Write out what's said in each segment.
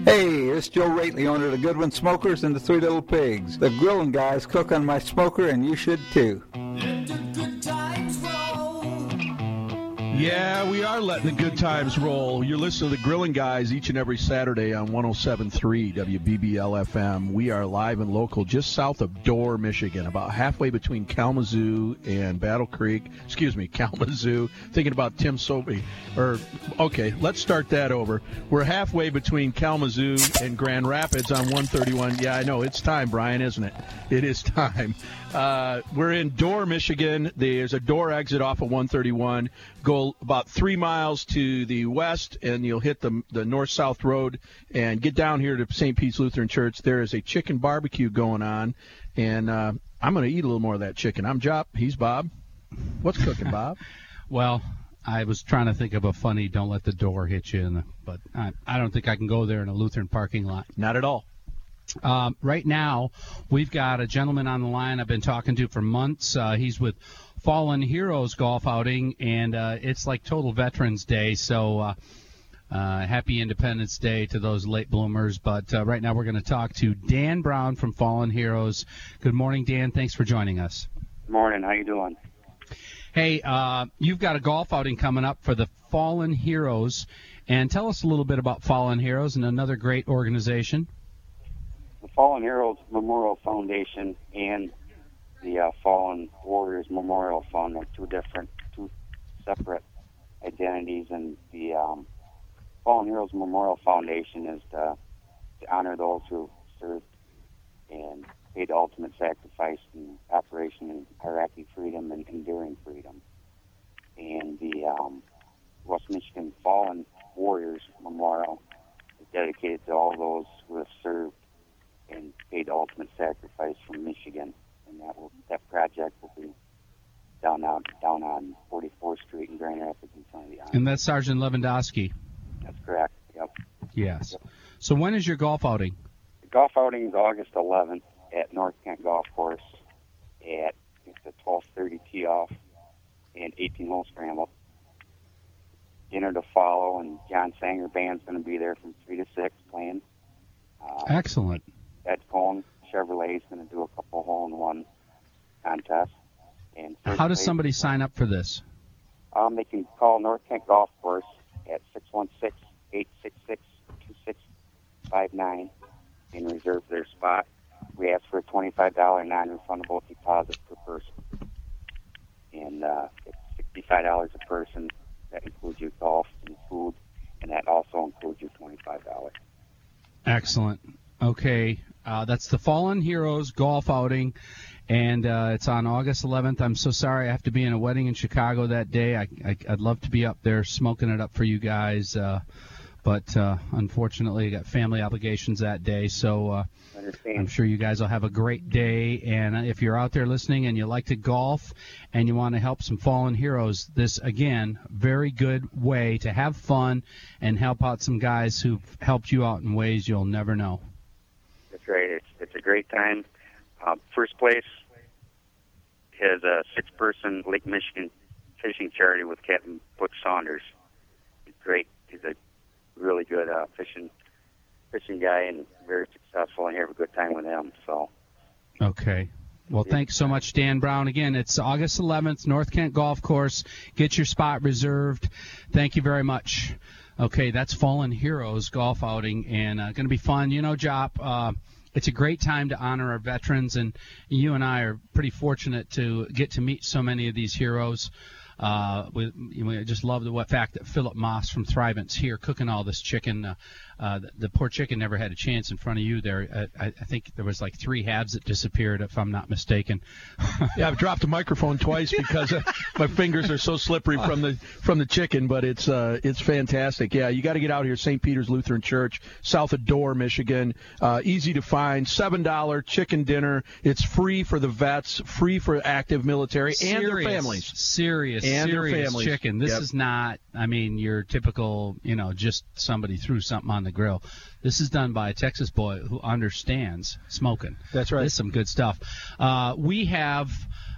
Hey, it's Joe Rately, owner of the Goodwin Smokers and the Three Little Pigs. The grilling guys cook on my smoker, and you should too. Yeah, we are letting the good times roll. You're listening to the Grilling Guys each and every Saturday on 107.3 WBBL-FM. We are live and local just south of Dorr, Michigan, about halfway between Kalamazoo and Battle Creek. Kalamazoo. Thinking about Tim Sobey. Okay, let's start that over. We're halfway between Kalamazoo and Grand Rapids on 131. Yeah, I know. It's time, Brian, isn't it? It is time. We're in Dorr, Michigan. There's a Dorr exit off of 131. Go about 3 miles to the west, and you'll hit the north-south road and get down here to St. Pete's Lutheran Church. There is a chicken barbecue going on, and I'm going to eat a little more of that chicken. I'm Jop. He's Bob. What's cooking, Bob? Well, I was trying to think of a funny don't let the door hit you, but I don't think I can go there in a Lutheran parking lot. Not at all. Right now, we've got a gentleman on the line I've been talking to for months. He's with Fallen Heroes Golf Outing, and it's like total Veterans Day, so happy Independence Day to those late bloomers. But right now we're going to talk to Dan Brown from Fallen Heroes. Good morning, Dan. Thanks for joining us. Good morning. How you doing? Hey, you've got a golf outing coming up for the Fallen Heroes, and tell us a little bit about Fallen Heroes and another great organization. The Fallen Heroes Memorial Foundation and the Fallen Warriors Memorial Fund are two separate identities, and the Fallen Heroes Memorial Foundation is to honor those who served and paid the ultimate sacrifice in Operation Iraqi Freedom and Enduring Freedom. And the West Michigan Fallen Warriors Memorial is dedicated to all those who have served and paid the ultimate sacrifice from Michigan, and that project will be down on 44th Street in Grand Rapids in front of the Army. And that's Sergeant Lewandowski. That's correct. Yep. Yes. Yep. So when is your golf outing? The golf outing is August 11th at North Kent Golf Course at the 12:30 tee off and 18-hole scramble. Dinner to follow, and John Sanger Band's going to be there from 3 to 6 playing. Excellent. Ed Cohn Chevrolet is going to do a couple hole-in-one contests. And how does somebody sign up for this? They can call North Kent Golf Course at 616-866-2659 and reserve their spot. We ask for a $25 non-refundable deposit per person. And it's $65 a person. That includes your golf and food, and that also includes your $25. Excellent. Okay, that's the Fallen Heroes Golf Outing, and it's on August 11th. I'm so sorry I have to be in a wedding in Chicago that day. I'd love to be up there smoking it up for you guys, but unfortunately I got family obligations that day, so I'm sure you guys will have a great day. And if you're out there listening and you like to golf and you want to help some fallen heroes, this, again, very good way to have fun and help out some guys who've helped you out in ways you'll never know. That's right. It's a great time. First place is a 6-person Lake Michigan fishing charity with Captain Butch Saunders. He's great. He's a really good fishing guy and very successful, and you have a good time with him. So. Okay. Well, thanks so much, Dan Brown. Again, it's August 11th, North Kent Golf Course. Get your spot reserved. Thank you very much. Okay, that's Fallen Heroes Golf Outing, and going to be fun. You know, Jop, it's a great time to honor our veterans, and you and I are pretty fortunate to get to meet so many of these heroes. We just love the fact that Philip Moss from Thrivent's here cooking all this chicken. The poor chicken never had a chance in front of you there. I think there was like 3 halves that disappeared, if I'm not mistaken. Yeah, I've dropped the microphone twice because my fingers are so slippery from the chicken, but it's fantastic. Yeah, you got to get out here, St. Peter's Lutheran Church, south of Dorr, Michigan. Easy to find, $7 chicken dinner. It's free for the vets, free for active military and their families. Serious chicken. This is not, your typical, just somebody threw something on the grill. This is done by a Texas boy who understands smoking. That's right. This is some good stuff. We have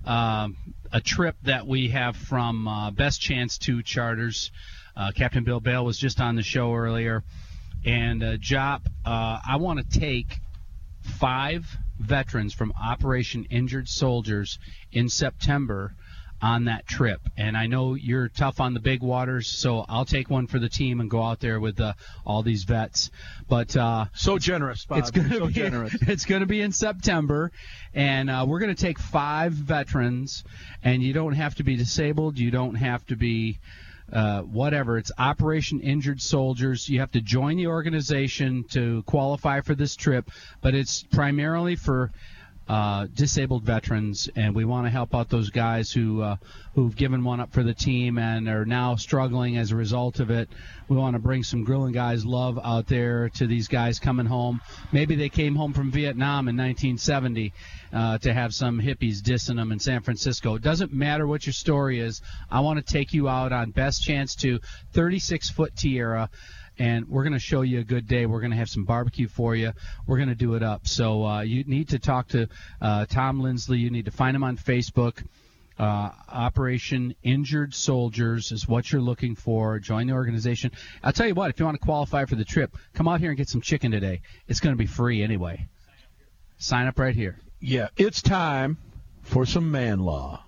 a trip that we have from Best Chance 2 Charters. Captain Bill Bale was just on the show earlier. And, Jop, I want to take 5 veterans from Operation Injured Soldiers in September on that trip. And I know you're tough on the big waters, so I'll take one for the team and go out there with all these vets. But so generous, Bob. It's going to be in September, and we're going to take 5 veterans. And you don't have to be disabled. You don't have to be whatever. It's Operation Injured Soldiers. You have to join the organization to qualify for this trip, but it's primarily for disabled veterans, and we want to help out those guys who've given one up for the team and are now struggling as a result of it. We want to bring some Grilling Guys love out there to these guys coming home. Maybe they came home from Vietnam in 1970 to have some hippies dissing them in San Francisco. It doesn't matter what your story is. I want to take you out on Best Chance to 36-foot Tierra, and we're going to show you a good day. We're going to have some barbecue for you. We're going to do it up. So you need to talk to Tom Lindsley. You need to find him on Facebook. Operation Injured Soldiers is what you're looking for. Join the organization. I'll tell you what, if you want to qualify for the trip, come out here and get some chicken today. It's going to be free anyway. Sign up right here. Yeah, it's time for some man law.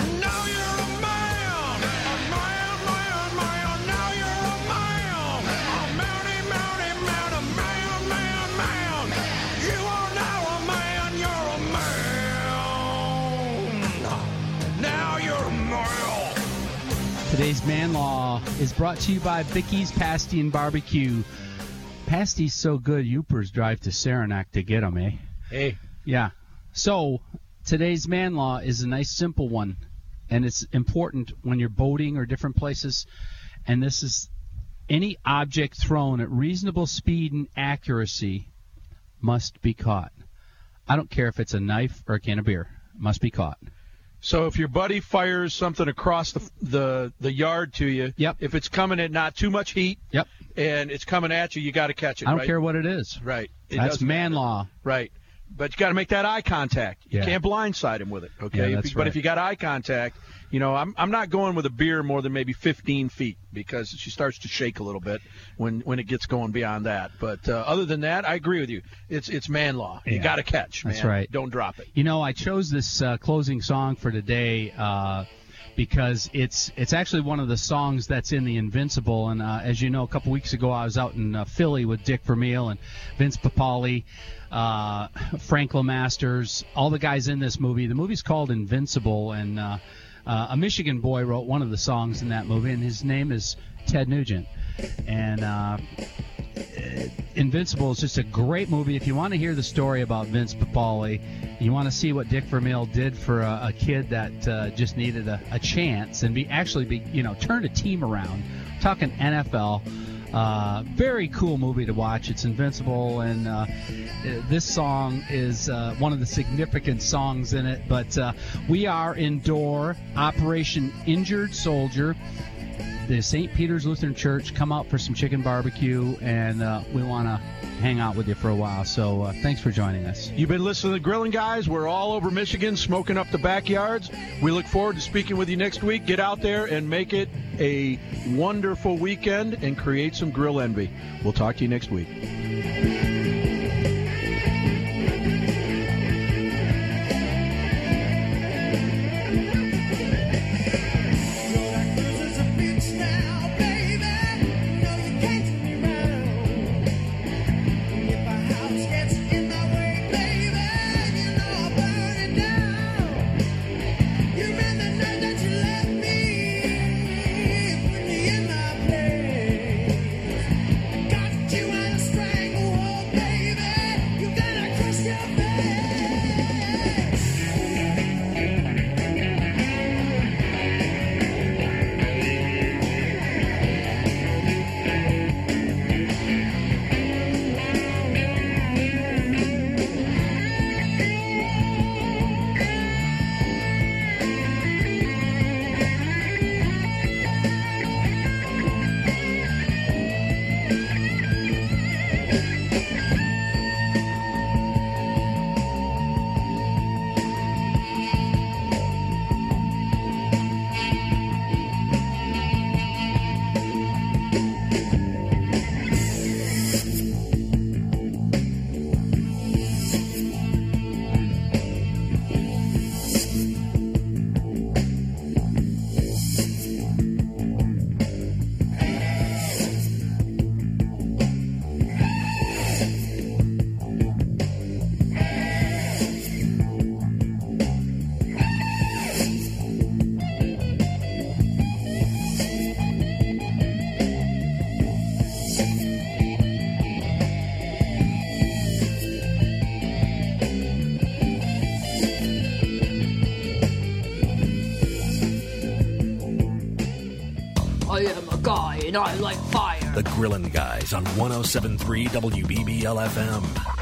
Today's Man Law is brought to you by Vicky's Pasty and Barbecue. Pasty's so good, Yoopers drive to Saranac to get them, eh? Hey. Yeah. So, today's Man Law is a nice, simple one, and it's important when you're boating or different places. And this is any object thrown at reasonable speed and accuracy must be caught. I don't care if it's a knife or a can of beer. It must be caught. So if your buddy fires something across the yard to you, yep. If it's coming at not too much heat, yep. And it's coming at you, you got to catch it. I don't care what it is. Right. That's man law. Right. But you got to make that eye contact. You can't blindside him with it. Okay. Yeah, But if you got eye contact, you know, I'm not going with a beer more than maybe 15 feet because she starts to shake a little bit when it gets going beyond that. But other than that, I agree with you. It's man law. You got to catch. Man. That's right. Don't drop it. You know, I chose this closing song for today because it's actually one of the songs that's in the Invincible. And as you know, a couple weeks ago I was out in Philly with Dick Vermeil and Vince Papale, Frank LeMasters, all the guys in this movie. The movie's called Invincible, and a Michigan boy wrote one of the songs in that movie, and his name is Ted Nugent. And Invincible is just a great movie. If you want to hear the story about Vince Papale, you want to see what Dick Vermeil did for a kid that just needed a chance and turned a team around. I'm talking NFL. Very cool movie to watch. It's Invincible, and this song is one of the significant songs in it. But we are indoor, Operation Injured Soldier. The St. Peter's Lutheran Church, come out for some chicken barbecue, and we want to hang out with you for a while. So thanks for joining us. You've been listening to the Grilling Guys. We're all over Michigan smoking up the backyards. We look forward to speaking with you next week. Get out there and make it a wonderful weekend and create some grill envy. We'll talk to you next week. You wanna strangle I am a guy and I like fire. The Grillin' Guys on 107.3 WBBL-FM.